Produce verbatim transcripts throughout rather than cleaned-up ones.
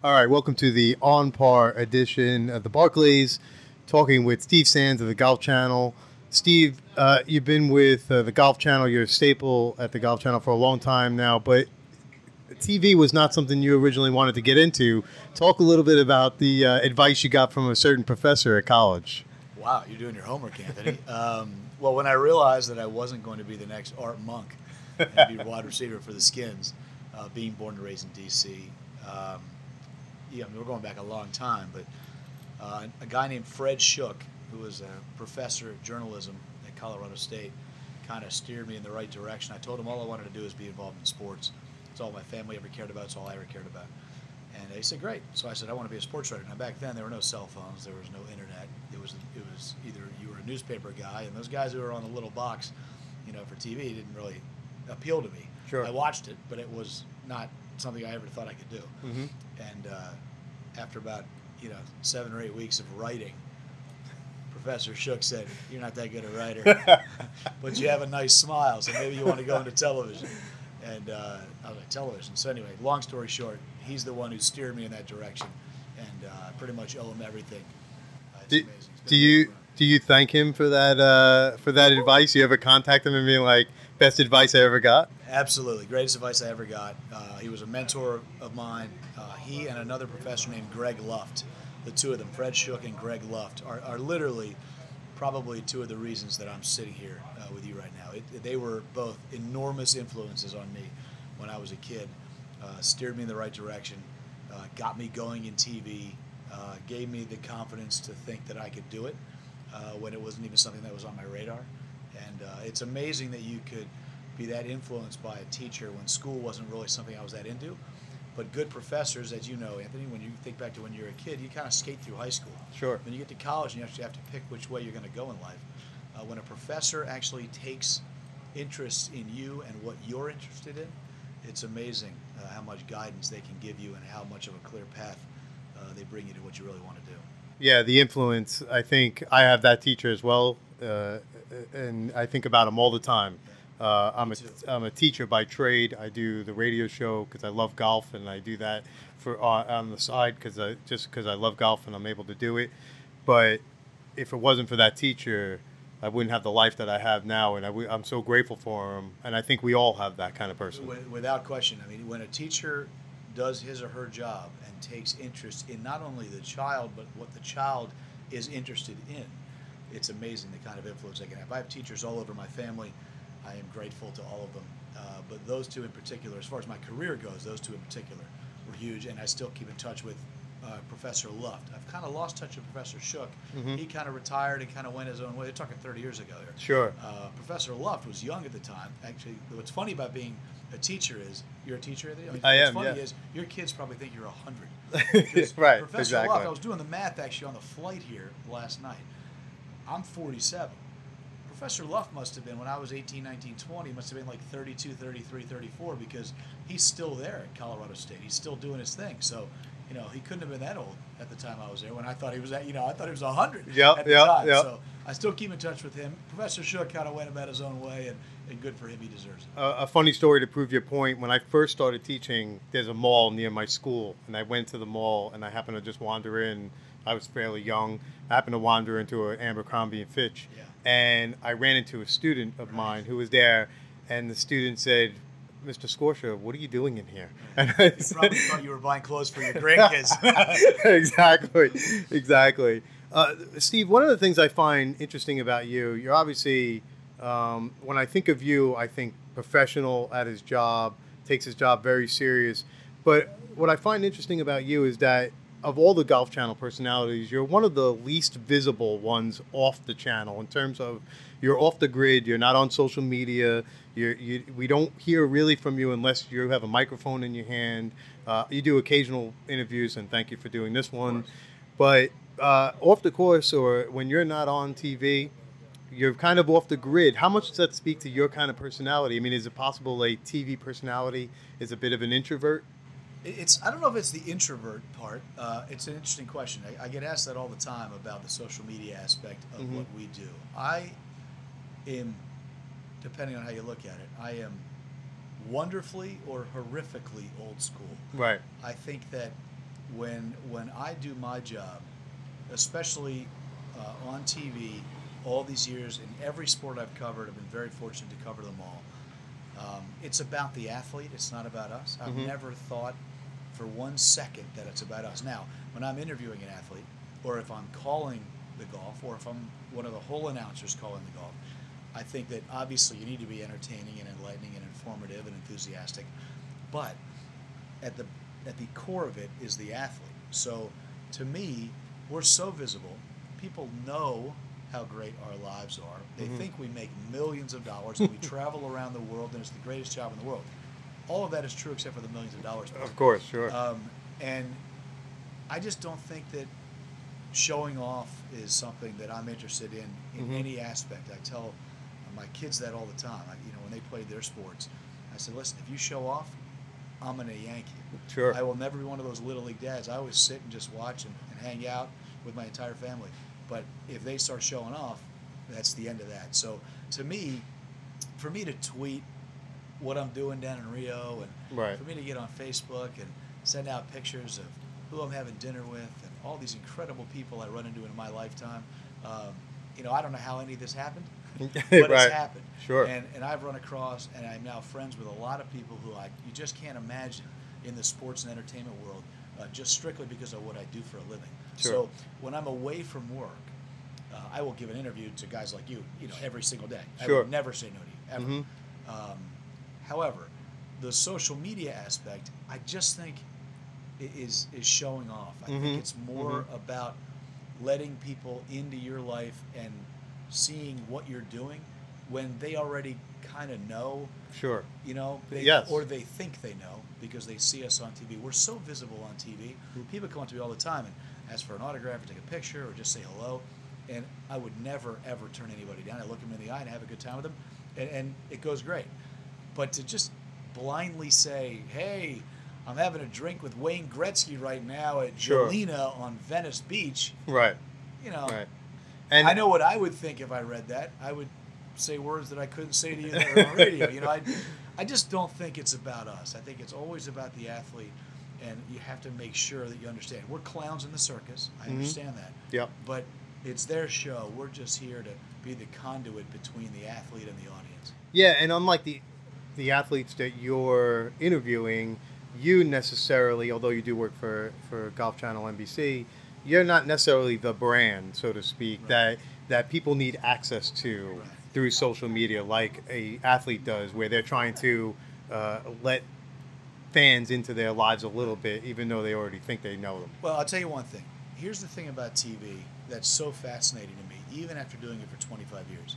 All right, welcome to the On Par edition of the Barclays, talking with Steve Sands of the Golf Channel. Steve, uh, you've been with uh, the Golf Channel. You're a staple at the Golf Channel for a long time now, but T V was not something you originally wanted to get into. Talk a little bit about the uh, advice you got from a certain professor at college. Wow, you're doing your homework, Anthony. um, well, when I realized that I wasn't going to be the next Art Monk and be wide receiver for the Skins, uh, being born and raised in D C, um, yeah, I mean, we're going back a long time, but uh, a guy named Fred Shook, who was a professor of journalism at Colorado State, kind of steered me in the right direction. I told him all I wanted to do was be involved in sports. It's all my family ever cared about. It's all I ever cared about. And he said, great. So I said, I want to be a sports writer. Now, back then, there were no cell phones. There was no internet. It was it was either you were a newspaper guy, and those guys who were on the little box, you know, for T V didn't really appeal to me. Sure. I watched it, but it was not something I ever thought I could do. Mm-hmm. And uh, after about, you know, seven or eight weeks of writing, Professor Shook said, you're not that good a writer, but you have a nice smile, so maybe you want to go into television. And uh, I was like, television. So anyway, long story short, he's the one who steered me in that direction, and uh, I pretty much owe him everything. Uh, it's Do, amazing. It's been do you amazing. do you thank him for that uh, for that advice? You ever contact him and be like, best advice I ever got? Absolutely. Greatest advice I ever got. Uh, he was a mentor of mine. Uh, he and another professor named Greg Luft, the two of them, Fred Shook and Greg Luft, are, are literally probably two of the reasons that I'm sitting here uh, with you right now. It, they were both enormous influences on me when I was a kid, uh, steered me in the right direction, uh, got me going in T V, uh, gave me the confidence to think that I could do it uh, when it wasn't even something that was on my radar. And uh, it's amazing that you could be that influenced by a teacher when school wasn't really something I was that into. But good professors, as you know, Anthony, when you think back to when you were a kid, you kind of skate through high school. Sure. When you get to college, you actually have to pick which way you're going to go in life. Uh, when a professor actually takes interest in you and what you're interested in, it's amazing uh, how much guidance they can give you and how much of a clear path uh, they bring you to what you really want to do. Yeah, the influence. I think I have that teacher as well, uh, and I think about him all the time. Uh, I'm a I'm a teacher by trade. I do the radio show because I love golf, and I do that for uh, on the side because I just because I love golf and I'm able to do it. But if it wasn't for that teacher, I wouldn't have the life that I have now, and I w- I'm so grateful for him. And I think we all have that kind of person. Without question. I mean, when a teacher does his or her job and takes interest in not only the child but what the child is interested in, it's amazing the kind of influence they can have. I have teachers all over my family. I am grateful to all of them. Uh, but those two in particular, as far as my career goes, those two in particular were huge, and I still keep in touch with uh, Professor Luft. I've kind of lost touch with Professor Shook. Mm-hmm. He kind of retired and kind of went his own way. They're talking thirty years ago here. Sure. Uh, Professor Luft was young at the time. Actually, what's funny about being a teacher is, you're a teacher? I, mean, I what's am, funny yeah. is your kids probably think you're one hundred. Right, Professor exactly. Luft, I was doing the math actually on the flight here last night. I'm forty-seven. Professor Luft must have been, when I was eighteen, nineteen, twenty, must have been like thirty-two, thirty-three, thirty-four, because he's still there at Colorado State. He's still doing his thing. So, you know, he couldn't have been that old at the time I was there when I thought he was at, you know, I thought he was one hundred Yep, at the yep, time. yep. So I still keep in touch with him. Professor Shook kind of went about his own way, and, and good for him. He deserves it. Uh, a funny story to prove your point. When I first started teaching, there's a mall near my school, and I went to the mall, and I happened to just wander in. I was fairly young. I happened to wander into an Abercrombie and Fitch, Yeah. and I ran into a student of mine who was there, and the student said, Mister Scorsha, what are you doing in here? And I You probably thought you were buying clothes for your grandkids. exactly, exactly. Uh, Steve, one of the things I find interesting about you, you're obviously, um, when I think of you, I think professional at his job, takes his job very serious. But what I find interesting about you is that of all the Golf Channel personalities, you're one of the least visible ones off the channel in terms of you're off the grid, you're not on social media, you're, you, we don't hear really from you unless you have a microphone in your hand. Uh, you do occasional interviews, and thank you for doing this one. But uh, off the course, or when you're not on T V, you're kind of off the grid. How much does that speak to your kind of personality? I mean, is it possible a T V personality is a bit of an introvert? It's I don't know if it's the introvert part. Uh, it's an interesting question. I, I get asked that all the time about the social media aspect of Mm-hmm. what we do. I am, depending on how you look at it, I am wonderfully or horrifically old school. Right. I think that when when I do my job, especially uh, on T V, all these years in every sport I've covered, I've been very fortunate to cover them all. Um, it's about the athlete. It's not about us. I've Mm-hmm. never thought for one second that it's about us. Now, when I'm interviewing an athlete, or if I'm calling the golf, or if I'm one of the whole announcers calling the golf, I think that obviously you need to be entertaining and enlightening and informative and enthusiastic, but at the at the core of it is the athlete. So to me, we're so visible. People know how great our lives are. They Mhm. think we make millions of dollars and we travel around the world and it's the greatest job in the world. All of that is true except for the millions of dollars. Of course, sure. Um, and I just don't think that showing off is something that I'm interested in in Mhm. any aspect. I tell my kids that all the time. I, you know, when they played their sports, I said, listen, if you show off, I'm going to yank you. Sure. I will never be one of those little league dads. I always sit and just watch and, and hang out with my entire family. But if they start showing off, that's the end of that. So to me, for me to tweet what I'm doing down in Rio, and Right. for me to get on Facebook and send out pictures of who I'm having dinner with and all these incredible people I run into in my lifetime, um, you know, I don't know how any of this happened, but Right. it's happened. Sure. And, and I've run across, and I'm now friends with a lot of people who I you just can't imagine in the sports and entertainment world, uh, just strictly because of what I do for a living. Sure. So when I'm away from work, uh, I will give an interview to guys like you, you know, every single day. I Sure. would never say no to you, ever. Mhm. Um, however, the social media aspect, I just think i- is is showing off. I Mhm. think it's more Mhm. about letting people into your life and seeing what you're doing when they already kind of know, Sure. you know, they, Yes. or they think they know because they see us on T V. We're so visible on T V. Mm. People come up to me all the time and ask for an autograph or take a picture or just say hello. And I would never, ever turn anybody down. I look them in the eye and have a good time with them, and, and it goes great. But to just blindly say, hey, I'm having a drink with Wayne Gretzky right now at Sure. Jelena on Venice Beach, Right. you know, Right. And I know what I would think if I read that. I would say words that I couldn't say to you that are on radio. You know, I, I just don't think it's about us. I think it's always about the athlete, and you have to make sure that you understand. We're clowns in the circus. I Mhm. understand that. Yep. But it's their show. We're just here to be the conduit between the athlete and the audience. Yeah, and unlike the the athletes that you're interviewing, you necessarily, although you do work for, for Golf Channel N B C, you're not necessarily the brand, so to speak, Right. that that people need access to Right. through social media, like a athlete does, where they're trying to uh, let fans into their lives a little bit, even though they already think they know them. Well, I'll tell you one thing. Here's the thing about T V that's so fascinating to me, even after doing it for twenty-five years.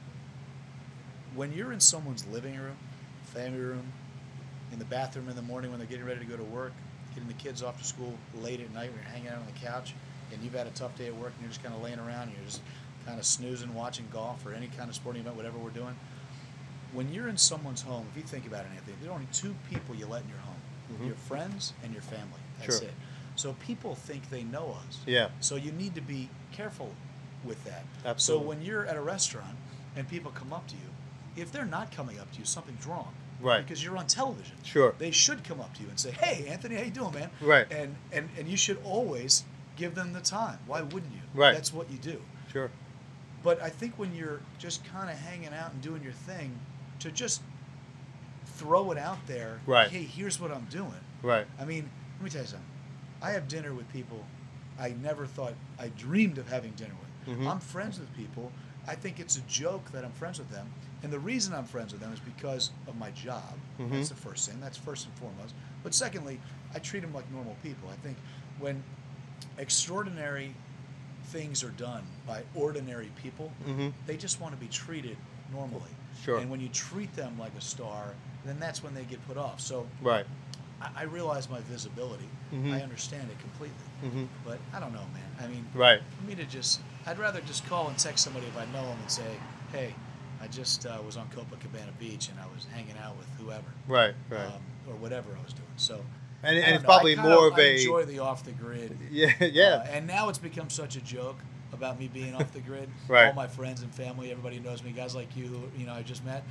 When you're in someone's living room, family room, in the bathroom in the morning when they're getting ready to go to work, getting the kids off to school late at night when you're hanging out on the couch, and you've had a tough day at work and you're just kind of laying around and you're just kind of snoozing, watching golf or any kind of sporting event, whatever we're doing. When you're in someone's home, if you think about it, Anthony, there are only two people you let in your home. Mhm. Your friends and your family. That's Sure. it. So people think they know us. Yeah. So you need to be careful with that. Absolutely. So when you're at a restaurant and people come up to you, if they're not coming up to you, something's wrong. Right. Because you're on television. Sure. They should come up to you and say, "Hey, Anthony, how you doing, man?" Right. And and and you should always give them the time. Why wouldn't you? Right. That's what you do. Sure. But I think when you're just kind of hanging out and doing your thing, to just throw it out there, Right. hey, here's what I'm doing. Right. I mean, let me tell you something. I have dinner with people I never thought I dreamed of having dinner with. Mhm. I'm friends with people. I think it's a joke that I'm friends with them. And the reason I'm friends with them is because of my job. Mhm. That's the first thing. That's first and foremost. But secondly, I treat them like normal people. I think when extraordinary things are done by ordinary people, Mhm. they just want to be treated normally. Sure. And when you treat them like a star, then that's when they get put off. So Right. I, I realize my visibility. Mhm. I understand it completely. Mhm. But I don't know, man. I mean, Right. for me to just, I'd rather just call and text somebody if I know them and say, hey, I just uh, was on Copacabana Beach and I was hanging out with whoever. Right. Right. Um, or whatever I was doing. So, and I and don't it's know. probably I kind more of, of I a enjoy the off the grid. yeah yeah. Uh, and now it's become such a joke about me being off the grid. Right. All my friends and family, everybody who knows me, guys like you, who, you know, I just met,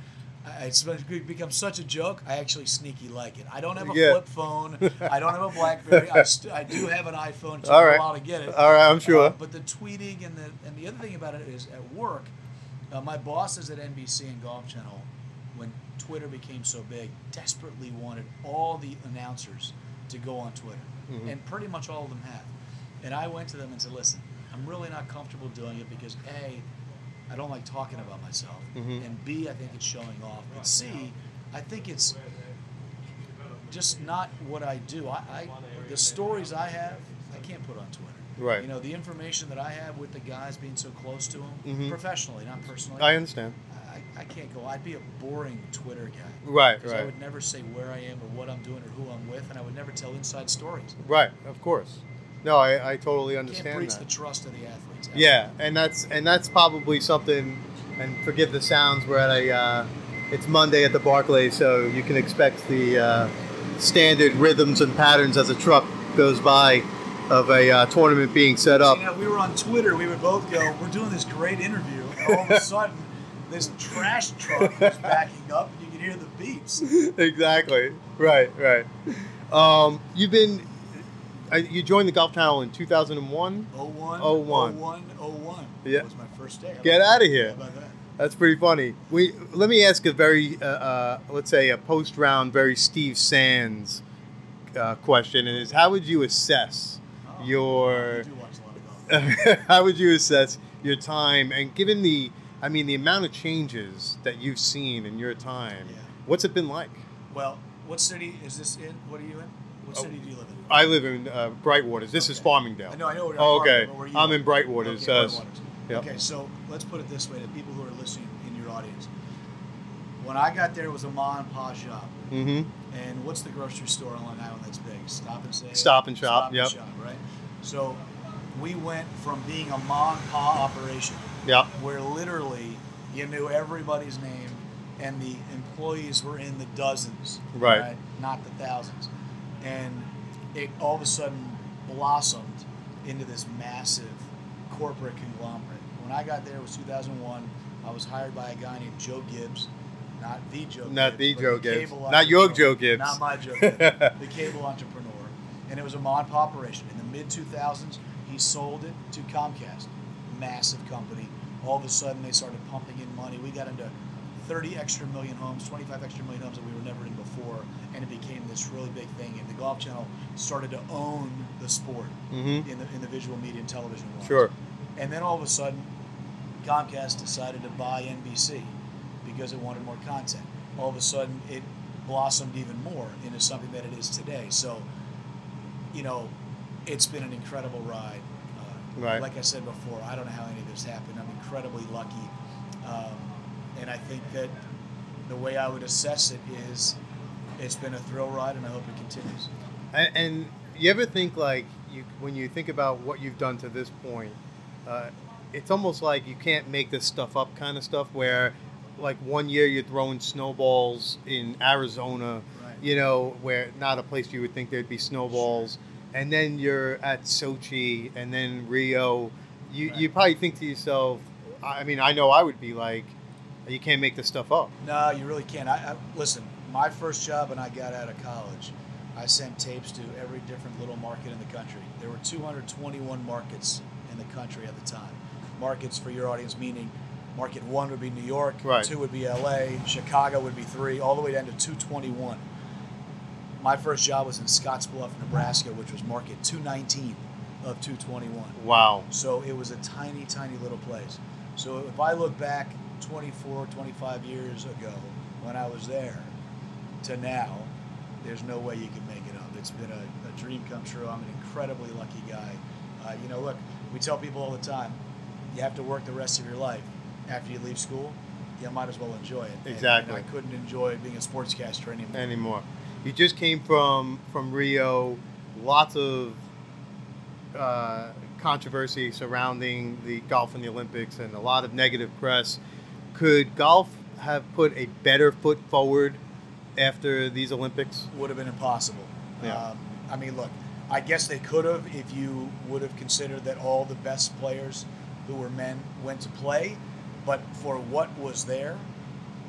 I, it's become such a joke. I actually sneaky like it. I don't have a Yeah. flip phone. I don't have a BlackBerry. I, st- I do have an iPhone. It took All me right. a while to get it. All right, I'm sure. Uh, but the tweeting and the and the other thing about it is at work, uh, my bosses at N B C and Golf Channel, when Twitter became so big, desperately wanted all the announcers to go on Twitter, Mhm. and pretty much all of them have. And I went to them and said, listen, I'm really not comfortable doing it because A, I don't like talking about myself, Mhm. and B, I think it's showing off, but C, I think it's just not what I do. I, I the stories I have, I can't put on Twitter. Right. You know, the information that I have with the guys being so close to them, Mhm. professionally, not personally. I understand. I, I can't go. I'd be a boring Twitter guy. Right, Because I right. would never say where I am or what I'm doing or who I'm with, and I would never tell inside stories. Right, of course. No, I, I totally I understand can't breach that. the trust of the athletes. Yeah, and that's and that's probably something. And forgive the sounds. We're at a. Uh, it's Monday at the Barclays, so you can expect the uh, standard rhythms and patterns as a truck goes by of a uh, tournament being set up. You know, we were on Twitter. We would both go, "We're doing this great interview," and all of a sudden, this trash truck was backing up, and you could hear the beeps. Exactly. Right. Right. Um, you've been. Uh, you joined the Golf Channel in two thousand one. oh one Oh one. oh one oh one Yeah. That was my first day. How Get about out of that? here. How about that? That's pretty funny. We let me ask a very, uh, uh, let's say, a post-round, very Steve Sands uh, question, and is how would you assess Oh, your you do watch a lot of golf. how would you assess your time, and given the, I mean, the amount of changes that you've seen in your time, Yeah. what's it been like? Well, what city is this in? What are you in? What Oh, city do you live in? I live in uh, Brightwaters. This is Okay. Farmingdale. I know, I know. Where Oh, you're okay. from, but where you I'm live. in Brightwaters. Okay, uh, Brightwaters. Yep. Okay, so let's put it this way to people who are listening in your audience. When I got there, it was a mom and pop shop. Mm-hmm. And what's the grocery store on Long Island that's big? Stop and Save? Stop and Shop, Stop yep. and Shop, right? So we went from being a mom and pop operation Yeah. where literally you knew everybody's name and the employees were in the dozens, Right. Not the thousands. And it all of a sudden blossomed into this massive corporate conglomerate. When I got there, it was two thousand one. I was hired by a guy named Joe Gibbs, not the Joe Not Gibbs, the but Joe the Gibbs. cable Not your entrepreneur. Joe Gibbs. Not my Joe Gibbs. The cable entrepreneur. And it was a mom and pop operation. In the mid two thousands, he sold it to Comcast, massive company. All of a sudden, they started pumping in money. We got into thirty extra million homes, twenty-five extra million homes that we were never in before, and it became this really big thing. And the Golf Channel started to own the sport Mm-hmm. in the in the visual media and television world. Sure. And then all of a sudden, Comcast decided to buy N B C because it wanted more content. All of a sudden, it blossomed even more into something that it is today. So, you know, it's been an incredible ride. Uh, Right. Like I said before, I don't know how any of this happened. I'm incredibly lucky. Um, and I think that the way I would assess it is it's been a thrill ride, and I hope it continues. And, and you ever think like you when you think about what you've done to this point, uh, it's almost like you can't make this stuff up kind of stuff where like one year you're throwing snowballs in Arizona, Right. you know, where not a place you would think there'd be snowballs, and then you're at Sochi and then Rio. You Right. you probably think to yourself, I mean, I know I would be like, you can't make this stuff up. No, you really can't. I, I listen. My first job when I got out of college, I sent tapes to every different little market in the country. There were two hundred twenty-one markets in the country at the time. Markets for your audience meaning market one would be New York, Right. two would be L A, Chicago would be three, all the way down to two twenty-one. My first job was in Scottsbluff, Nebraska, which was market two nineteen of two twenty-one. Wow. So it was a tiny, tiny little place. So if I look back twenty-four, twenty-five years ago when I was there to now, there's no way you can make it up. It's been a, a dream come true. I'm an incredibly lucky guy. Uh, you know, look, we tell people all the time, you have to work the rest of your life. After you leave school, you might as well enjoy it. And- Exactly. And I couldn't enjoy being a sportscaster anymore. Anymore. You just came from from Rio. Lots of uh, controversy surrounding the golf and the Olympics, and a lot of negative press. Could golf have put a better foot forward after these Olympics? Would have been impossible. Yeah. Um, I mean, look, I guess they could have if you would have considered that all the best players who were men went to play, but for what was there,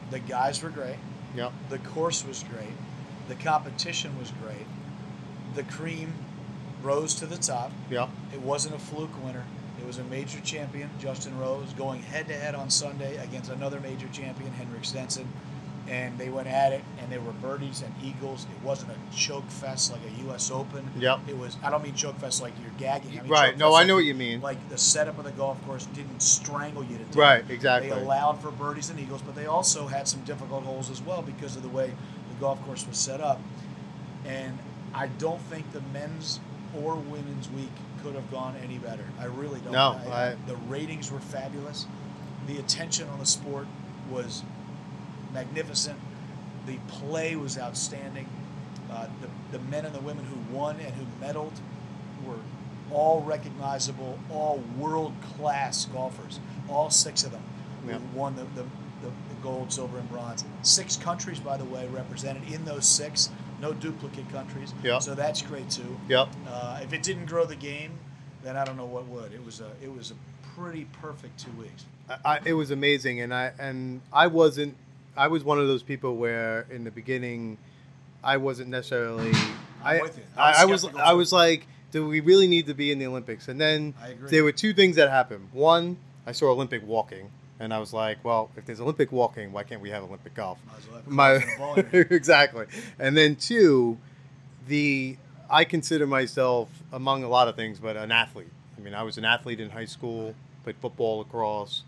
The guys were great. Yep. The course was great. The competition was great. The cream rose to the top. Yep. It wasn't a fluke winner. It was a major champion, Justin Rose, going head-to-head on Sunday against another major champion, Henrik Stenson. And they went at it, and there were birdies and eagles. It wasn't a choke fest like a U S Open. Yep. It was, I don't mean choke fest like you're gagging. I mean Right. choke No, fest I like know what you- you mean. Like the setup of the golf course didn't strangle you to death. Right, exactly. They allowed for birdies and eagles, but they also had some difficult holes as well because of the way the golf course was set up. And I don't think the men's or women's week could have gone any better. I really don't. No, I, I- the ratings were fabulous. The attention on the sport was magnificent. The play was outstanding. Uh, the, the men and the women who won and who medaled were all recognizable, all world-class golfers. All six of them who Yep. won the, the, the, the gold, silver, and bronze. Six countries, by the way, represented in those six. No duplicate countries. Yep. So that's great too. Yep. Uh, if it didn't grow the game, then I don't know what would. It was a it was a pretty perfect two weeks. I, I, it was amazing, and I and I wasn't. I was one of those people where in the beginning, I wasn't necessarily. I'm I, with you. I, I was. skeptical I too. was like, do we really need to be in the Olympics? And then I agree. there were two things that happened. One, I saw Olympic walking, and I was like, well, if there's Olympic walking, why can't we have Olympic golf? Might as well have My clubs and a bowling green. exactly. And then two, the I consider myself among a lot of things, but an athlete. I mean, I was an athlete in high school, played football, lacrosse,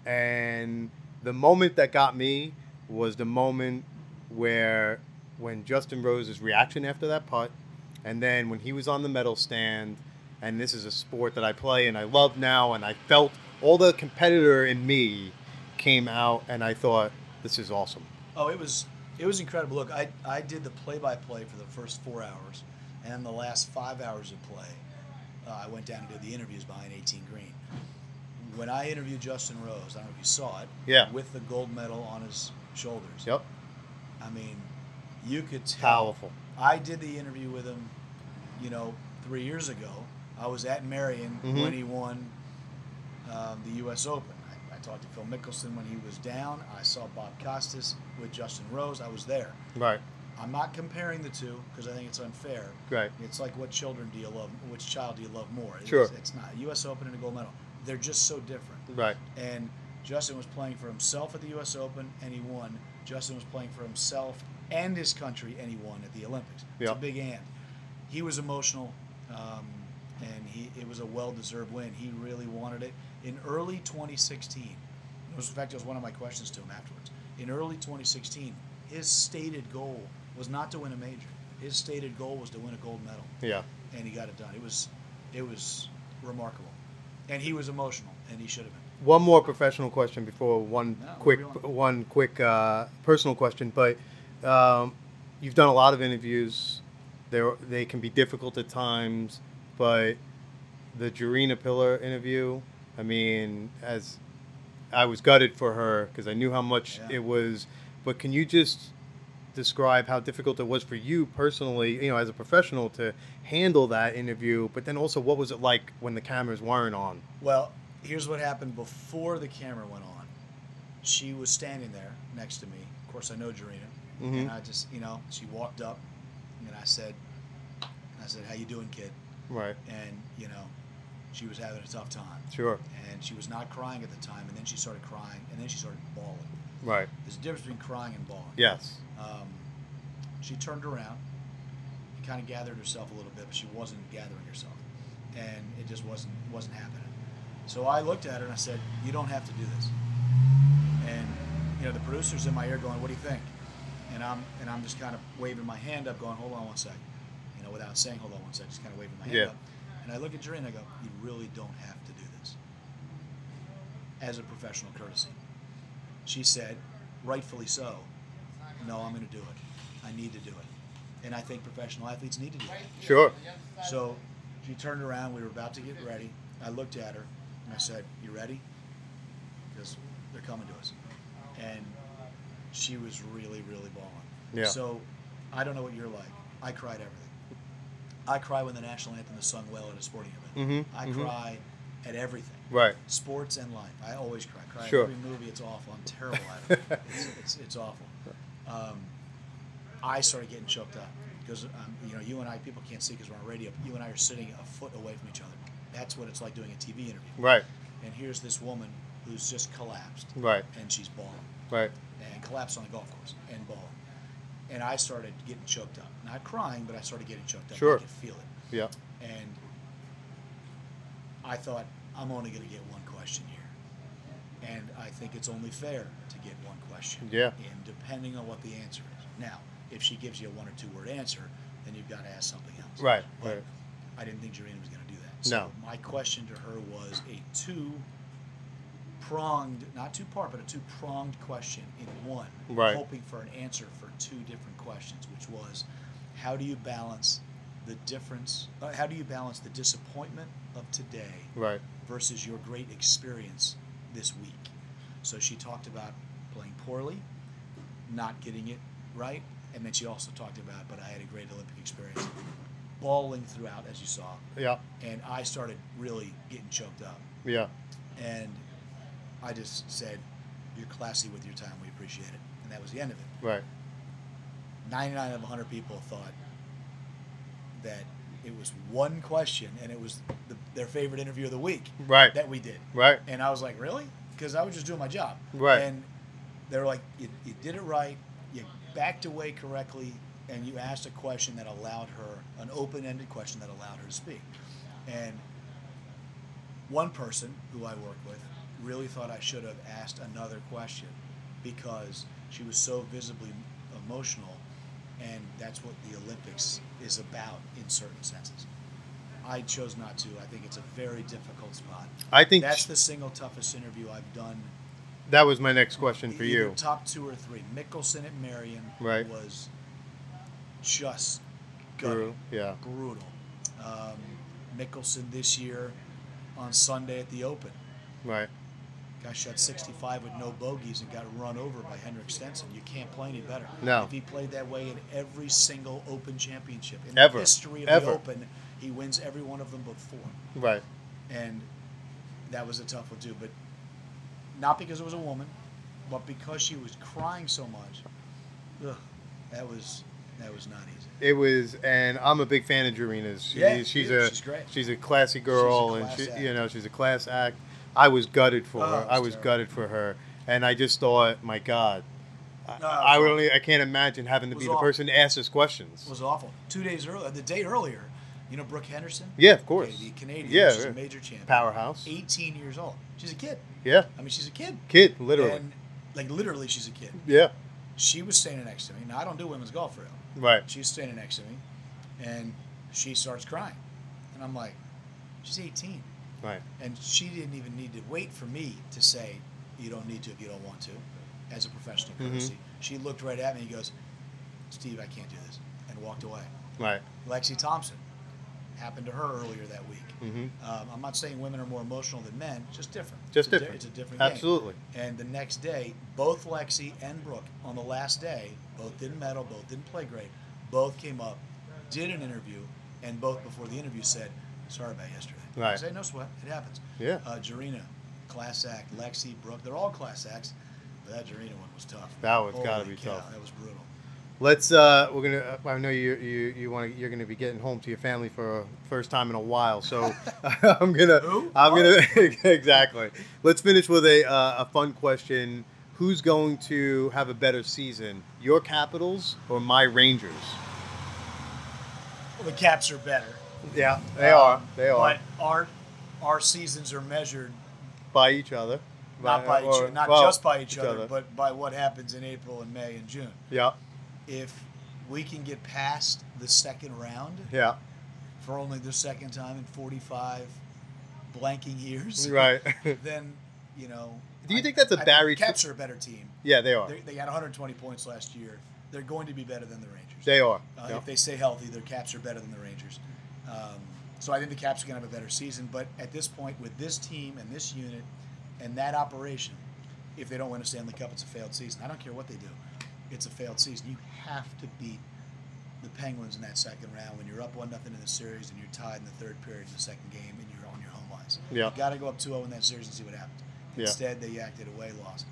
and the moment that got me was the moment where when Justin Rose's reaction after that putt, and then when he was on the medal stand, and this is a sport that I play and I love now, and I felt all the competitor in me came out, and I thought, this is awesome. Oh, it was it was incredible. Look, I I did the play-by-play for the first four hours, and the last five hours of play, uh, I went down and did the interviews behind eighteen green. When I interviewed Justin Rose, I don't know if you saw it, Yeah. with the gold medal on his shoulders. Yep. I mean, you could tell. Powerful. I did the interview with him, you know, three years ago. I was at Marion Mhm. when he won um, the U S Open. I, I talked to Phil Mickelson when he was down. I saw Bob Costas with Justin Rose. I was there. Right. I'm not comparing the two because I think it's unfair. Right. It's like what children do you love? Which child do you love more? It's, Sure. It's not. U S Open and a gold medal. They're just so different. Right. And Justin was playing for himself at the U S Open, and he won. Justin was playing for himself and his country, and he won at the Olympics. It's Yeah. a big and. He was emotional, um, and he it was a well-deserved win. He really wanted it. In early twenty sixteen, it was, in fact, it was one of my questions to him afterwards. In early twenty sixteen, his stated goal was not to win a major. His stated goal was to win a gold medal, Yeah. and he got it done. It was, it was remarkable, and he was emotional, and he should have been. One more professional question before one No, quick whatever you want. one quick uh, personal question. But um, you've done a lot of interviews. They they can be difficult at times, but the Jarena Pillar interview. I mean, as I was gutted for her because I knew how much Yeah. it was. But can you just describe how difficult it was for you personally, you know, as a professional, to handle that interview? But then also, what was it like when the cameras weren't on? Well, here's what happened before the camera went on. She was standing there next to me. Of course, I know Jarena, Mhm. and I just, you know, she walked up, and I said, I said, "How you doing, kid?" Right. And you know, she was having a tough time, Sure. and she was not crying at the time, and then she started crying, and then she started bawling. Right. There's a difference between crying and bawling. Yes. Um, she turned around and kind of gathered herself a little bit, but she wasn't gathering herself, and it just wasn't wasn't happening. So I looked at her and I said, "You don't have to do this." And you know, the producer's in my ear going, "What do you think?" And I'm and I'm just kind of waving my hand up, going, "Hold on one sec," you know, without saying "Hold on one sec," just kind of waving my hand Yeah. up. And I look at Jarena and I go, "You really don't have to do this." As a professional courtesy. She said, rightfully so, "No, I'm going to do it. I need to do it." And I think professional athletes need to do it. Sure. So she turned around. We were about to get ready. I looked at her and I said, "You ready?" Because they're coming to us. And she was really, really bawling. Yeah. So I don't know what you're like. I cried everything. I cry when the national anthem is sung well at a sporting event. Mhm, I mhm. cry at everything. Right. Sports and life. I always cry. Cry Sure. at every movie. It's awful. I'm terrible at it. It's, it's, it's awful. Um, I started getting choked up because, um, you know, you and I, people can't see because we're on radio, but you and I are sitting a foot away from each other. That's what it's like doing a T V interview. Right. And here's this woman who's just collapsed. Right. And she's bawling. Right. And collapsed on the golf course and bawling. And I started getting choked up. Not crying, but I started getting choked up. Sure. I could feel it. Yeah. And I thought, I'm only going to get one question here. And I think it's only fair to get one question. Yeah. And depending on what the answer is. Now, if she gives you a one or two word answer, then you've got to ask something else. Right. But Right. I didn't think Jarena was going to do that. So No. my question to her was a two pronged, not two part, but a two pronged question in one. Right. Hoping for an answer for two different questions, which was, how do you balance the difference, uh, how do you balance the disappointment of today Right. versus your great experience this week? So she talked about playing poorly, not getting it right, and then she also talked about, but I had a great Olympic experience, bawling throughout, as you saw, Yeah. and I started really getting choked up. Yeah. And I just said, you're classy with your time, we appreciate it. And that was the end of it. Right. ninety-nine of one hundred people thought that it was one question, and it was the, their favorite interview of the week Right. that we did. Right. And I was like, really? Because I was just doing my job. Right. And they were like, you, you did it right, you backed away correctly, and you asked a question that allowed her, an open-ended question that allowed her to speak. And one person who I work with really thought I should have asked another question because she was so visibly emotional, and that's what the Olympics is about in certain senses. I chose not to. I think it's a very difficult spot. I think That's the single toughest interview I've done. that was my next question for Either you. top two or three. Mickelson at Marion Right. was just Brutal. gutting, Yeah. brutal. Um, Mickelson this year on Sunday at the Open. Right. Guy shot sixty-five with no bogeys and got run over by Henrik Stenson. You can't play any better. No. If he played that way in every single Open championship in Ever. the history of Ever. the Open, he wins every one of them but four. Right. And that was a tough one too. But not because it was a woman, but because she was crying so much. Ugh, that was that was not easy. It was, and I'm a big fan of Jarena's. She, Yeah, she's yeah, a she's great. she's a classy girl, She's a class and she, act. you know, she's a class act. I was gutted for Oh, her. it was I was terrible. gutted for her, and I just thought, my God, I, No, it I was really I can't imagine having to It be was the awful. person to ask us questions. It was awful. Two days earlier, the day earlier, you know Brooke Henderson? Yeah, of course. Okay, the Canadian. Yeah, she's yeah. a major champion. Powerhouse. eighteen years old. She's a kid. Yeah, I mean, she's a kid. kid, literally. And, like, literally, she's a kid. Yeah, She was standing next to me. Now, I don't do women's golf real. right. She's standing next to me, and she starts crying. And I'm like, she's eighteen. Right. And she didn't even need to wait for me to say, you don't need to if you don't want to, as a professional Mhm. courtesy. She looked right at me and goes, Steve, I can't do this, and walked away. Right. Lexi Thompson, happened to her earlier that week. hmm Um, I'm not saying women are more emotional than men, just different. Just it's a di- different. it's a different game. Absolutely. And the next day, both Lexi and Brooke, on the last day, both didn't medal, both didn't play great, both came up, did an interview, and both before the interview said, sorry about yesterday. Right. I say, no sweat, it happens. Yeah. Uh, Jarena, class act. Lexi, Brooke, they're all class acts, but that Jarena one was tough. That one's Holy gotta be cow, tough. That was brutal. Let's. Uh, we're gonna. I know you. You. You want to. You're gonna be getting home to your family for a first time in a while. So I'm gonna. Who? I'm What? gonna. Exactly. Let's finish with a uh, a fun question. Who's going to have a better season, your Capitals or my Rangers? Well, the Caps are better. Yeah, they Um, are. They are But our our seasons are measured by each other. not by each, or- not well, just by each, other, but by what happens in April and May and June. Yeah. If we can get past the second round Yeah. for only the second time in forty-five blanking years, Right. then you know. Do you I- think that's a I Barry think the Caps are a better team. yeah, they are. They're, they got one hundred twenty points last year. They're going to be better than the Rangers. They are. Uh, Yeah. If they stay healthy, their Caps are better than the Rangers. Um, so I think the Caps are going to have a better season. But at this point, with this team and this unit and that operation, if they don't win a Stanley Cup, it's a failed season. I don't care what they do. It's a failed season. You have to beat the Penguins in that second round when you're up one nothing in the series and you're tied in the third period of the second game and you're on your home ice. Yeah. You got to go up two oh in that series and see what happens. Yeah. Instead, they acted away, lost.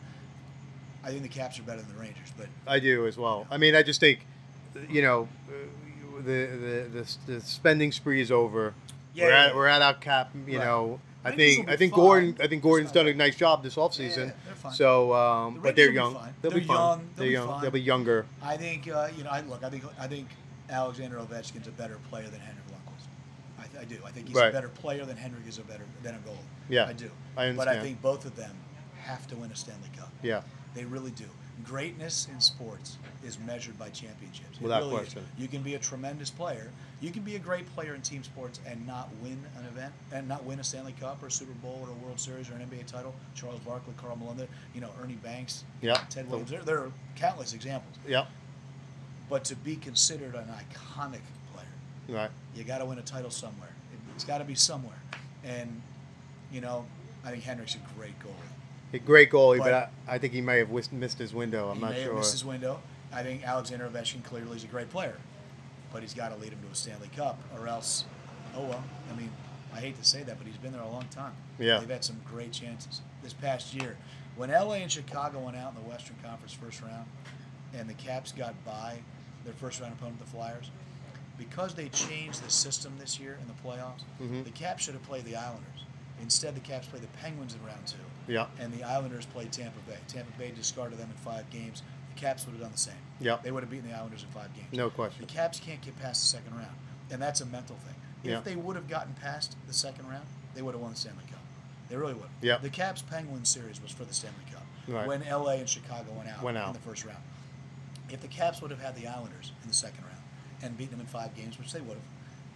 I think the Caps are better than the Rangers, but I do as well. I mean, I just think, you know, the the the, the spending spree is over. Yeah, we're yeah, at yeah. we're at our cap. You Right. know, I Rangers will think be I think fine. Gordon I think Gordon's It's done not a nice job this offseason. Yeah, they're fine. So, um, The but they're Rangers will be young. fine. They'll They're be fine. young. They'll They're be young. fine. They'll be younger. I think uh, you know. I look. I think I think Alexander Ovechkin's a better player than Henrik Lundqvist. I, th- I do. I think he's Right. a better player than Henrik is a better than a goalie. Yeah, I do. I But I understand. think both of them have to win a Stanley Cup. Yeah. They really do. Greatness in sports is measured by championships. It Without really is. question. You can be a tremendous player. You can be a great player in team sports and not win an event and not win a Stanley Cup or a Super Bowl or a World Series or an N B A title. Charles Barkley, Karl Malone, you know, Ernie Banks, Yeah. Ted Williams. There, there are countless examples. Yeah. But to be considered an iconic player, Right. you got to win a title somewhere. It, it's got to be somewhere. And, you know, I think Henrik's a great goalie. A great goalie, but, But- I, I think he may have whis- missed his window. I'm he not may sure. have missed his window. I think Alexander Ovechkin clearly is a great player, but he's got to lead him to a Stanley Cup, or else, oh well. I mean, I hate to say that, but he's been there a long time. Yeah. They've had some great chances this past year. When L A and Chicago went out in the Western Conference first round, and the Caps got by their first round opponent, the Flyers, because they changed the system this year in the playoffs, Mhm. the Caps should have played the Islanders. Instead, the Caps played the Penguins in round two. Yeah. And the Islanders played Tampa Bay. Tampa Bay discarded them in five games. The Caps would have done the same. Yeah. They would have beaten the Islanders in five games. No question. The Caps can't get past the second round, and that's a mental thing. If Yeah. they would have gotten past the second round, they would have won the Stanley Cup. They really would. Yeah. The Caps Penguins series was for the Stanley Cup Right. when L A and Chicago went out, Went out. in the first round. If the Caps would have had the Islanders in the second round and beaten them in five games, which they would have,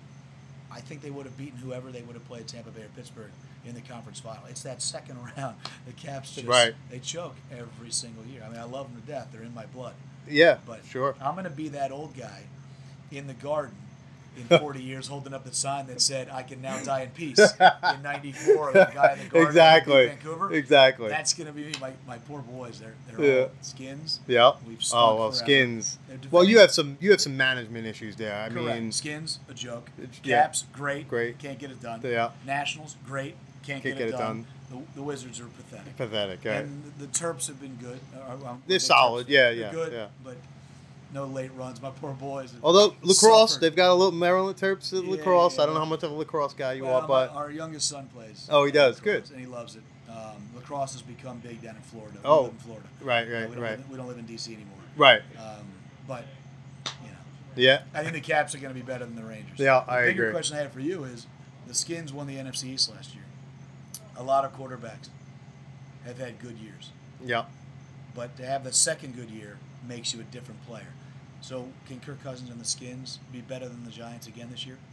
I think they would have beaten whoever they would have played, Tampa Bay or Pittsburgh, in the conference final. It's that second round. The Caps just Right. they choke every single year. I mean, I love them to death. They're in my blood. Yeah. But Sure. I'm going to be that old guy in the garden in forty years holding up the sign that said, I can now die in peace. In ninety-four, the guy in the garden Exactly. in Vancouver. Exactly. That's going to be me. My, my poor boys. They're, they're Yeah. all skins. Yeah. We've Oh stunk well, forever. Skins. They're Well, you defending- have some you have some management issues there. I Correct. mean, Skins, a joke. Yeah. Caps, great. Great. Can't get it done. Yeah. Nationals, great. Can't, Can't get, it, get it done. The, the Wizards are pathetic. pathetic. Right? And the, the Terps have been good. Uh, well, They're the solid. Terps, Yeah, they're yeah, good, yeah. But no late runs. My poor boys. have Although lacrosse, suffered. they've got a little Maryland Terps in Yeah, lacrosse. yeah, I don't know yeah. how much of a lacrosse guy you Well, are, but my- our youngest son plays. Oh, he does? lacrosse, Good. And he loves it. Um, lacrosse has become big down in Florida. We Oh. live in Florida. right, Uh, right, we don't right, Live, we don't live in D C anymore. right. Um, but you know, Yeah, I think the Caps are going to be better than the Rangers. Yeah, the I bigger agree. question I have for you is: the Skins won the N F C East last year. A lot of quarterbacks have had good years, yeah. but to have the second good year makes you a different player. So, can Kirk Cousins and the Skins be better than the Giants again this year?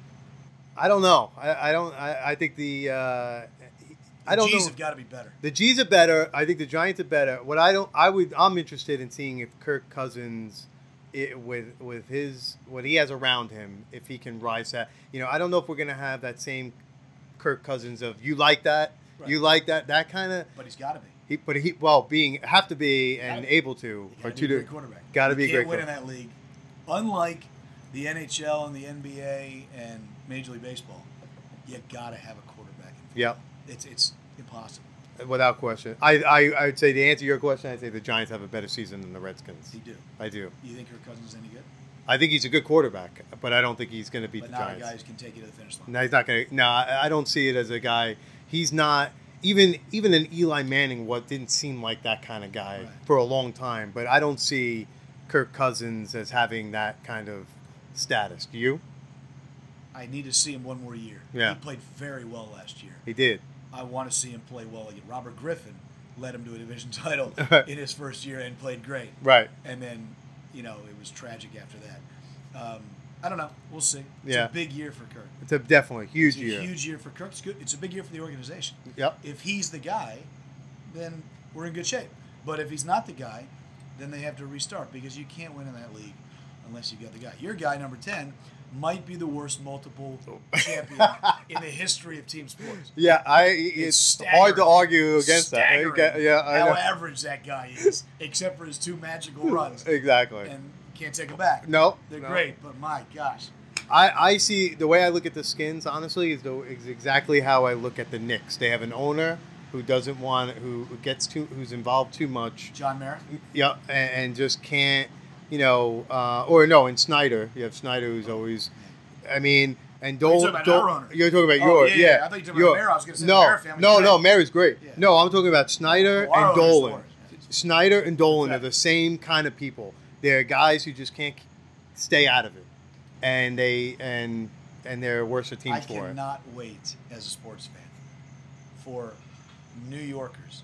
I don't know. I, I don't. I, I think the. Uh, I The don't G's know. have got to be better. The G's are better. I think the Giants are better. What I don't, I would, I'm interested in seeing if Kirk Cousins, it, with with his what he has around him, if he can rise that. You know, I don't know if we're gonna have that same Kirk Cousins of you like that, Right. you like that, that kind of. But he's got to be. He, but he, well, being have to be and Gotta- able to, You or gotta two be a to, great quarterback. got to You be a can't great win in quarterback. that league. Unlike the N H L and the N B A and Major League Baseball, you got to have a quarterback. In Yeah, It's it's impossible. without question. I, I, I would say to answer your question, I'd say the Giants have a better season than the Redskins. They do. I do. You think Kirk Cousins is any good? I think he's a good quarterback, but I don't think he's going to beat But the not Giants. a guy who can take you to the finish line. No, he's not going to. No, I I don't see it as a guy. He's not even even an Eli Manning. What didn't seem like that kind of guy Right. for a long time. But I don't see Kirk Cousins as having that kind of status. Do you? I need to see him one more year. Yeah. He played very well last year. He did. I want to see him play well again. Robert Griffin led him to a division title in his first year and played great. Right. And then, you know, it was tragic after that. Um, I don't know. We'll see. It's Yeah. a big year for Kirk. It's a definitely huge It's a year. huge year for Kirk. It's good. It's a big year for the organization. Yep. If he's the guy, then we're in good shape. But if he's not the guy, then they have to restart because you can't win in that league unless you got the guy. Your guy, number ten, might be the worst multiple champion in the history of team sports. Yeah, I. It's It's, hard to staggering. argue against Staggering that. Yeah, I how know. average that guy is, except for his two magical runs. Exactly. And Can't take them back. No, They're no. great, but my gosh. I, I see the way I look at the Skins, honestly, is, the, is exactly how I look at the Knicks. They have an owner who doesn't want, who who gets too, who's involved too much. John Merritt? Yeah, and, and just can't, you know, uh, or no, and Snyder. You have Snyder who's always, I mean, and Oh, you're Dolan. talking about our owner. You're talking about Oh, yours, yeah, yeah. yeah. I thought you were talking about Your- Mara. I was gonna say the no, Mara family. no, Great. no, Mary's great. Yeah. No, I'm talking about Snyder Oh, our and owner's Dolan. the worst. Snyder and Dolan are Exactly. the same kind of people. They're guys who just can't stay out of it, and they and and they're worse teams I for it. cannot wait as a sports fan for New Yorkers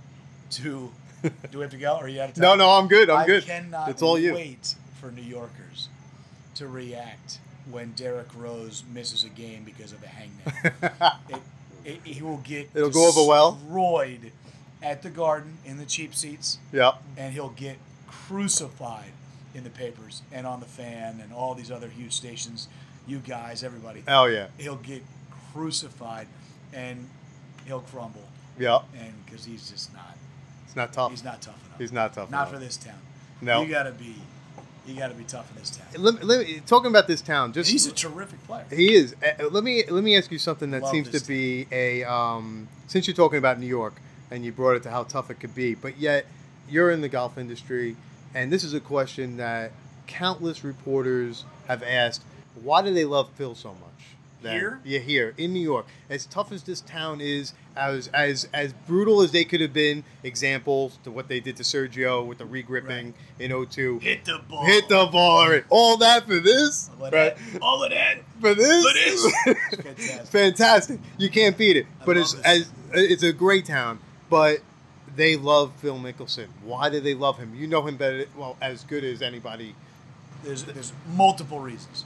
to. Do we have to go? Or are you out of time? No, no, I'm good. I'm I good. cannot It's all you. wait for New Yorkers to react when Derrick Rose misses a game because of a hangnail. it, it, he will get It'll go over well. destroyed at the Garden in the cheap seats, Yeah. and he'll get crucified in the papers and on the Fan and all these other huge stations. You guys, everybody. Oh yeah. He'll get crucified, and he'll crumble, Yeah. and because he's just not. It's not tough. He's not tough enough. He's not tough. Not enough. for this town. No. You gotta be, you gotta be tough in this town. Let, me- let me, talking about this town, just He's a terrific player. he is. Uh, let me let me ask you something that Love seems this to be a um, since you're talking about New York and you brought it to how tough it could be, but yet you're in the golf industry, and this is a question that countless reporters have asked: why do they love Phil so much? That- Here? Yeah, here in New York. As tough as this town is, as as as brutal as they could have been, examples to what they did to Sergio with the regripping Right. in oh two. Hit the ball. Hit the ball already. All that for this? All of Right? that. All of that. For this? For this? It's fantastic. Fantastic. You can't beat it. I But love it's this. as it's a great town. But they love Phil Mickelson. Why do they love him? You know him better, well, as good as anybody. There's there's multiple reasons.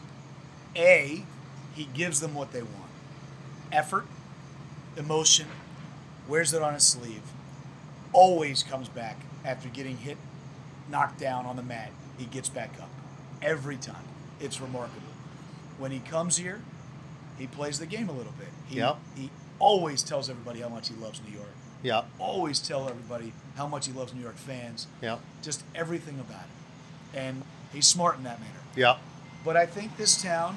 A, he gives them what they want. Effort, emotion, wears it on his sleeve. Always comes back after getting hit, knocked down on the mat. He gets back up every time. It's remarkable. When he comes here, he plays the game a little bit. He, Yep. he always tells everybody how much he loves New York. Yeah. Always tell everybody how much he loves New York fans. Yeah. Just everything about it. And he's smart in that manner. Yeah. But I think this town,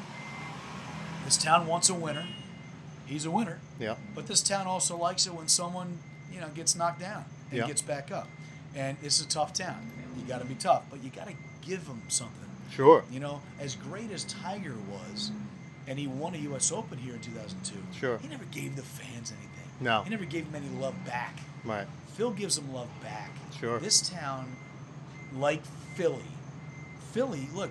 this town wants a winner. He's a winner. Yeah. But this town also likes it when someone, you know, gets knocked down and Yeah. gets back up. And it's a tough town. You got to be tough, but you got to give them something. Sure. You know, as great as Tiger was, and he won a U S Open here in two thousand two. Sure. He never gave the fans anything. No. He never gave them any love back. Right. Phil gives them love back. Sure. This town, like Philly, Philly, look,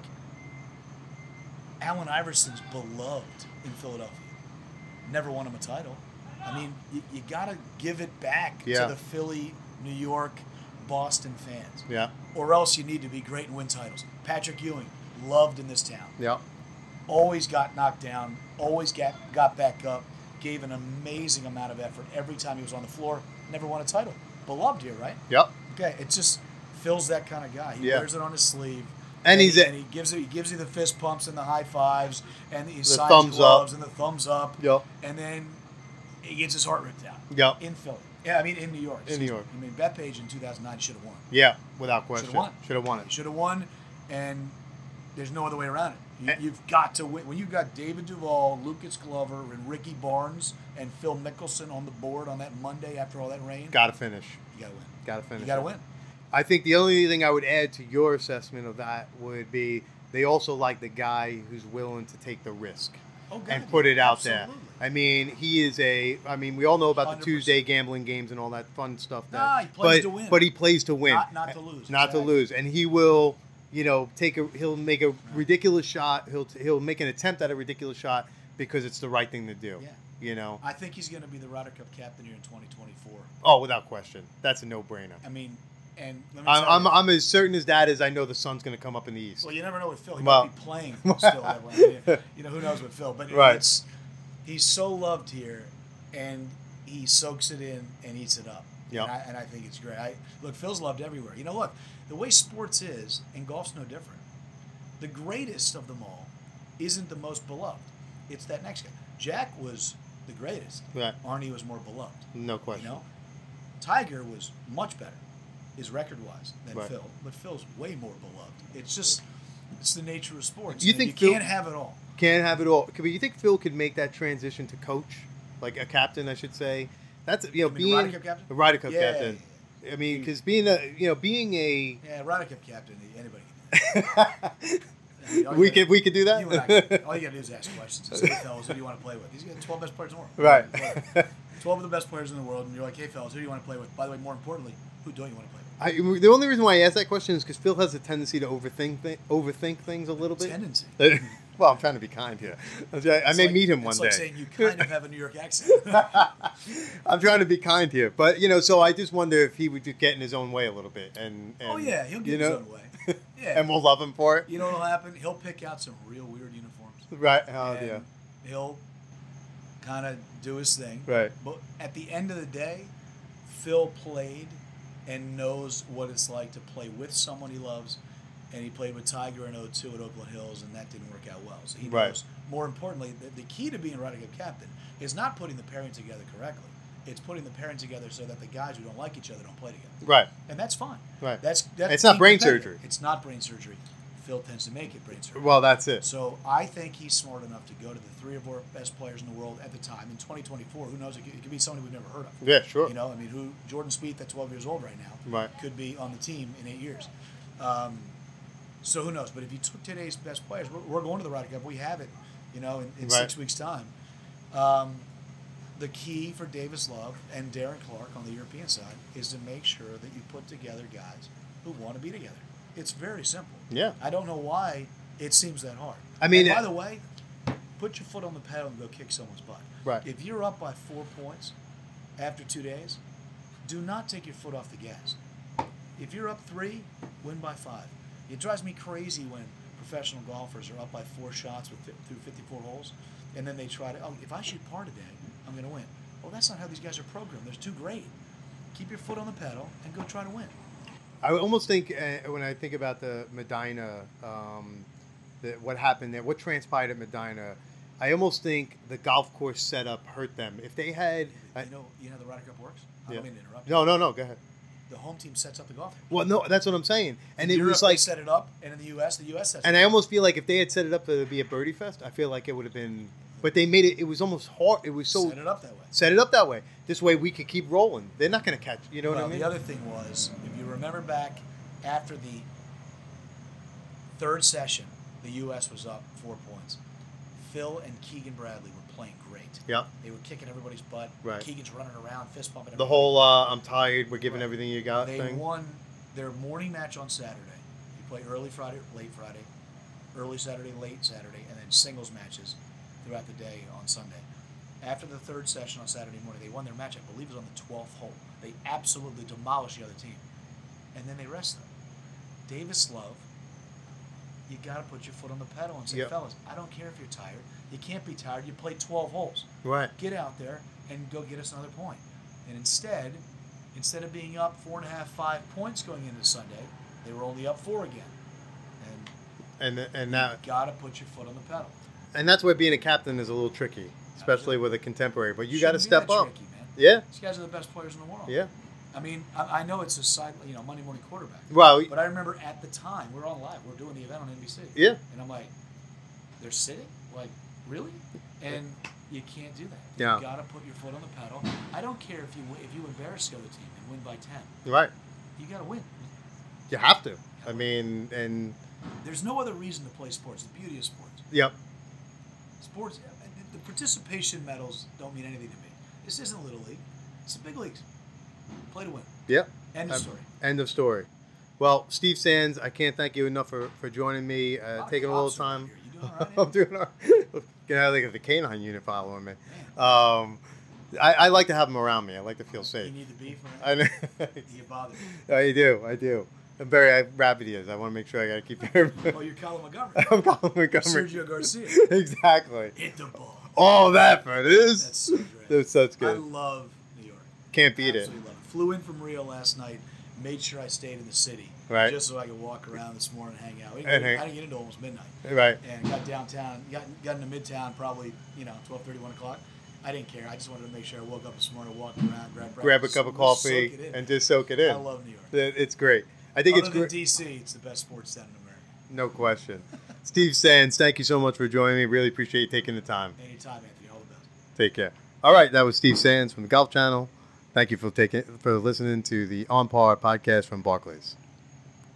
Allen Iverson's beloved in Philadelphia. Never won him a title. I mean, you, you got to give it back Yeah. to the Philly, New York, Boston fans. Yeah. Or else you need to be great and win titles. Patrick Ewing, loved in this town. Yeah. Always got knocked down, always got, got back up, gave an amazing amount of effort every time he was on the floor. Never won a title. Beloved here, right? Yep. Okay, it just Phil's that kind of guy. He Yeah. wears it on his sleeve, And he's he, a- and he gives it. He gives you the fist pumps and the high fives and the, The signs thumbs gloves up. and the thumbs up. Yep. And then he gets his heart ripped out. Yep. In Philly. Yeah, I mean in New York. In New excuse York. me. I mean Bethpage in two thousand nine should have won. Yeah. Without question. won. Should have won He it. should have won, and there's no other way around it. You, And- you've got to win. When you've got David Duval, Lucas Glover, and Ricky Barnes and Phil Mickelson on the board on that Monday after all that rain, Got to finish. you got to win. Got to finish. You got to it. win. I think the only thing I would add to your assessment of that would be they also like the guy who's willing to take the risk Oh, God, and put it out absolutely. there. I mean, he is a. I mean, we all know about one hundred the percent. Tuesday gambling games and all that fun stuff. That, Nah, he plays but, to win. But he plays to win, Not- not to lose, Not to exactly. lose, and he will. You know, take a. He'll make a ridiculous shot. He'll he'll make an attempt at a ridiculous shot because it's the right thing to do. Yeah. You know. I think he's going to be the Ryder Cup captain here in twenty twenty-four. Oh, without question, that's a no-brainer. I mean, and let me I'm, tell I'm you, I'm as certain as that as I know the sun's going to come up in the east. well, you never know with Phil. He Well- might be playing still that way. I mean, you know, who knows with Phil? But Right. it's he's so loved here, and he soaks it in and eats it up. Yep. And I, and I think it's great. I, look, Phil's loved everywhere. You know, look, the way sports is, and golf's no different. The greatest of them all isn't the most beloved. It's that next guy. Jack was the greatest. Right. Arnie was more beloved. No question. You know, Tiger was much better, his record-wise, than Right. Phil. But Phil's way more beloved. It's just It's the nature of sports. You man. think you Phil- can't have it all? Can't have it all. But you think Phil could make that transition to coach, like a captain, I should say? That's you know You mean being the Ryder Cup captain? a Ryder Cup Yeah, captain. yeah, yeah. I mean, because being a you know being a Yeah, Ryder Cup captain. Anybody can do that. I mean, all you we gotta- could we could do that. You and I can- all you got to do is ask questions. And say, hey, fellas, who do you want to play with? These are the twelve best players in the world. Right. twelve of the best players in the world, and you're like, hey, fellas, who do you want to play with? By the way, more importantly, who don't you want to play with? I, the only reason why I ask that question is because Phil has a tendency to overthink th- overthink things a little bit. Tendency. Well, I'm trying to be kind here. I, I It's may like- meet him one it's day. like saying you kind of have a New York accent. I'm trying to be kind here, but you know, so I just wonder if he would just get in his own way a little bit, and, and Oh yeah, he'll get you his know, own way. Yeah, and we'll love him for it. you know what'll happen? He'll pick out some real weird uniforms. Right? Oh and yeah. He'll kind of do his thing. Right. But at the end of the day, Phil played and knows what it's like to play with someone he loves. And he played with Tiger in oh two at Oakland Hills, and that didn't work out well. So he Right. knows. More importantly, the, the key to being a Ryder Cup captain is not putting the pairing together correctly. It's putting the pairing together so that the guys who don't like each other don't play together. Right. And that's fine. Right. That's that's It's not being brain competitive. surgery. It's not brain surgery. Phil tends to make it brain surgery. Well, that's it. So I think he's smart enough to go to the three of our best players in the world at the time in twenty twenty-four. Who knows? It could, it could be somebody we've never heard of. Yeah, sure. You know, I mean, who Jordan Spieth at twelve years old right now Right. could be on the team in eight years. Um, so who knows? But if you took today's best players, we're, we're going to the Ryder Cup. We have it, you know, in, in Right. six weeks' time. Um, the key for Davis Love and Darren Clark on the European side is to make sure that you put together guys who want to be together. It's very simple. Yeah. I don't know why it seems that hard. I mean, And by it- the way, put your foot on the pedal and go kick someone's butt. Right. If you're up by four points after two days, do not take your foot off the gas. If you're up three, win by five. It drives me crazy when professional golfers are up by four shots with fi- through fifty-four holes, and then they try to, oh, if I shoot par today, I'm going to win. Well, that's not how these guys are programmed. They're too great. Keep your foot on the pedal and go try to win. I almost think uh, when I think about the Medina, um, the, what happened there, what transpired at Medina, I almost think the golf course setup hurt them. If they had, uh, You know, you know how the Ryder Cup works? I yeah. don't mean to interrupt. no, no, no, go ahead. The home team sets up the golf course. Well, no, that's what I'm saying. And In it Europe, was they like, set it up, and in the U S, the U S sets and it I up. almost feel like if they had set it up to be a birdie fest, I feel like it would have been. But they made it. It was almost hard. It was so Set it up that way. set it up that way. This way we could keep rolling. They're not going to catch. You know well, what I mean? the other thing was, if you remember back after the third session, the U S was up four points. Phil and Keegan Bradley were playing great. Yep. They were kicking everybody's butt. Right. Keegan's running around, fist bumping. The everybody. whole uh, "I'm tired, we're giving Right. everything you got" They thing. won their morning match on Saturday. You play early Friday, late Friday, early Saturday, late Saturday, and then singles matches throughout the day on Sunday. After the third session on Saturday morning, they won their match. I believe it was on the twelfth hole. They absolutely demolished the other team, and then they rest them. Davis Love, you got to put your foot on the pedal and say, Yep. fellas, I don't care if you're tired. You can't be tired. You played twelve holes. Right. Get out there and go get us another point. And instead, instead of being up four and a half, five points going into Sunday, they were only up four again. And And and now got to put your foot on the pedal. and that's where being a captain is a little tricky, especially with a contemporary. But you got to Shouldn't step be that up. tricky, man. Yeah. These guys are the best players in the world. Yeah. I mean, I, I know it's a side, you know, Monday morning quarterback. Well, But I remember at the time, we were on live, we are doing the event on N B C. yeah. And I'm like, they're sitting? Like, really? And you can't do that. Yeah. You got to put your foot on the pedal. I don't care if you if you embarrass the other team and win by ten. Right. You got to win. You have to. I mean, and There's no other reason to play sports. The beauty of sports. yep. Sports, the participation medals don't mean anything to me. This isn't Little League. It's the big leagues. Play to win. Yep. End of Um, story. End of story. Well, Steve Sands, I can't thank you enough for, for joining me, A uh, lot of taking a little cops around time. here. You doing all right, I'm Andy? doing all right. Gonna have like the canine unit following me. Um, I, I like to have them around me. I like to feel You safe. need the beef. I know. You bother me. I do. I do. I'm very I, rabid ears. I want to make sure I got to keep your. Oh, you're Colin Montgomery. I'm Colin Montgomery. Sergio Garcia. Exactly. Hit the ball. Oh, that for it is. That's so great. That's such I good. love New York. Can't beat it. Absolutely love it. Flew in from Rio last night. Made sure I stayed in the city. Right. Just so I could walk around this morning and hang out. We And didn't- hang- I didn't get into almost midnight. Right. And got downtown. Got, got into Midtown probably, you know, twelve thirty, one o'clock. I didn't care. I just wanted to make sure I woke up this morning, walked around, grabbed breakfast. Grab a cup of coffee soak it in. and just soak it in. I love New York. It- It's great. I think Other it's than great. D C, it's the best sports town in America. No question. Steve Sands, thank you so much for joining me. Really appreciate you taking the time. Anytime, Anthony. All the best. Take care. All right, that was Steve Sands from the Golf Channel. Thank you for taking for listening to the On Par podcast from Barclays.